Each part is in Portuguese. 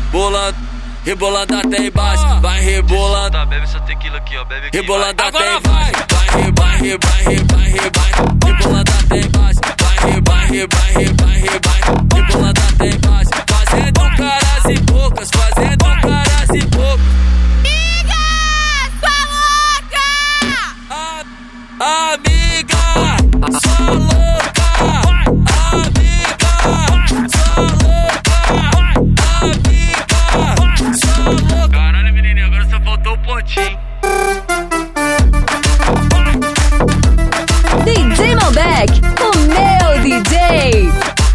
rebolando, rebolando até embaixo, vai rebolando. Tá, bebe essa tequila aqui, ó, bebe aqui. Rebolando até embaixo, vai rebolando até embaixo, vai rebolando até embaixo, fazendo caras e bocas, fazendo caras e bocas. Amiga, sua louca! Amiga, sua louca! Amiga, sua louca! Amiga, sua louca! Caralho, menininha, agora só faltou o pontinho. DJ Malbec, o meu DJ.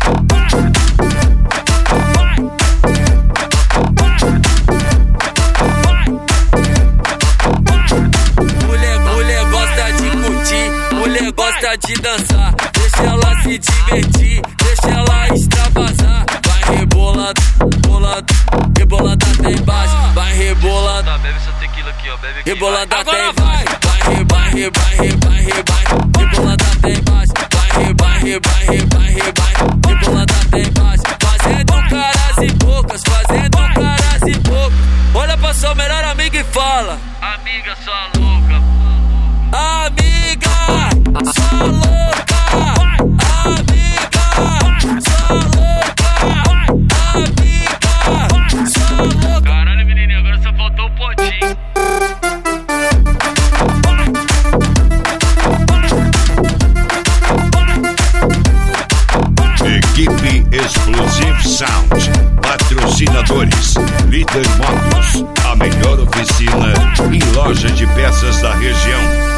Mulher gosta de curtir, mulher gosta de dançar. Deixa ela se divertir, deixa ela extravasar. Vai rebolando, rebolando, rebolando até embaixo, vai rebolando. Tá, bebe essa tequila aqui, ó, bebe aqui. Rebolando até embaixo, vai rebolando até embaixo, vai rebolando até embaixo, fazendo caras e bocas, fazendo caras e bocas. Olha pra sua melhor amiga e fala: amiga, sua louca. amiga, sua louca. Amiga, sua louca. Amiga, sua louca. Caralho, menininha, agora só faltou o pontinho. Equipe Exclusive Sound. Patrocinadores: Líder Motos, a melhor oficina e loja de peças da região.